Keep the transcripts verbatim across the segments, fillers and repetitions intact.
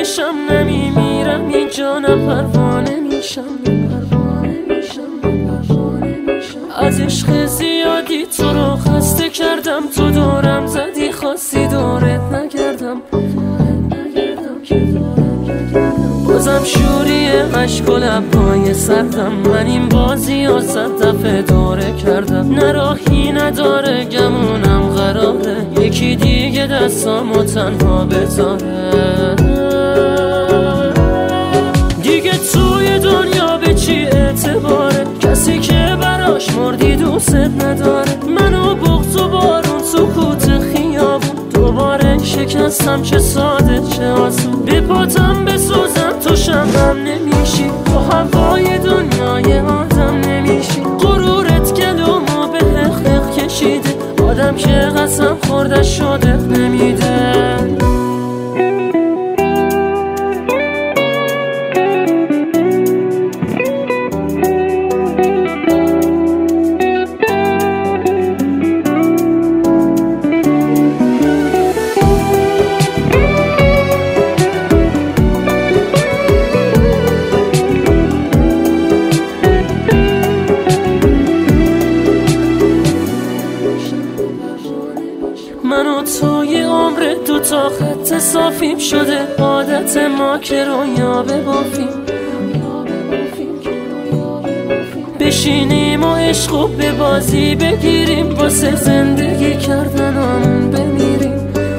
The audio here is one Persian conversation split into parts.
میشم نمیمیرم اینجا نه پروانه میشم از عشق زیادی تو رو خسته کردم تو دورم زدی خواستی دورت نگردم بازم شوری عشق و لبهای سردم من این بازی ها صد دفعه دوره کردم نه راهی نداره گمونم قراره یکی دیگه دستامو تنها بذاره دیگه توی دنیا به چی اعتباره کسی که براش مردی دوست نداره منو بغض و بارون سکوت خیابون دوباره شکستم چه ساده چه آسون به پاتم بسوزم تو شمعم نمیشی تو هوای دنیای آدم نمیشی غرورت گلومو به حق حق کشیده آدم که قسم خورده شده نمیده من و توی عمر دو تا خط صافیم شده عادت ما که رویا ببافیم بشینیم و عشق و به بازی بگیریم واسه زندگی کردنمون بمیریم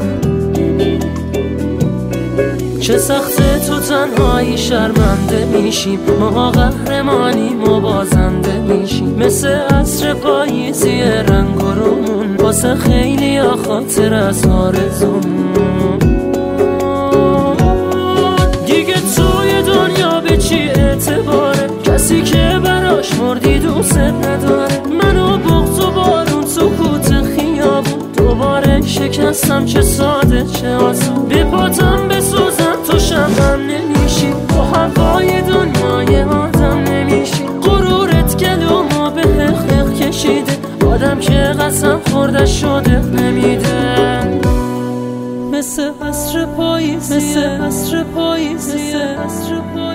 چه سخته تو تنهایی شرمنده میشیم ما قهرمانیم و بازنده میشیم مثل عصر پاییزی رنگ و رومون واسه خیلی ها خاطر از آرزومون دیگه توی دنیا به چی اعتباره کسی که براش مردی دوست نداره منو بغض و بارون سکوت خیابون دوباره شکستم چه ساده چه آسون به پاتم بسوزم تو شمعم نمیشی تو هوای دنیای آدم نمیشی غرورت گلومو به حق حق کشیده آدم که قسم خورده شده نمیده مثل عصر پاییزیه مثل عصر پاییزیه